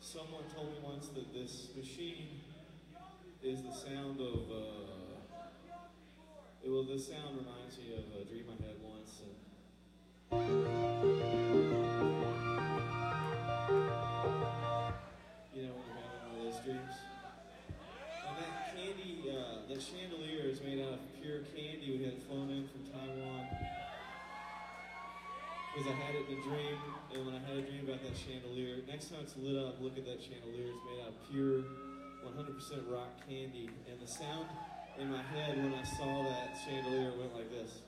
Someone told me once that this machine is the sound of, this sound reminds me of a dream I had once. And you know, when you're having one of those dreams. And that candy, that chandelier is made out of pure candy we had flown in from Taiwan. Because I had it in a dream, and when I had a dream about that chandelier, next time it's lit up, look at that chandelier. It's made out of pure 100% rock candy, and the sound in my head when I saw that chandelier went like this.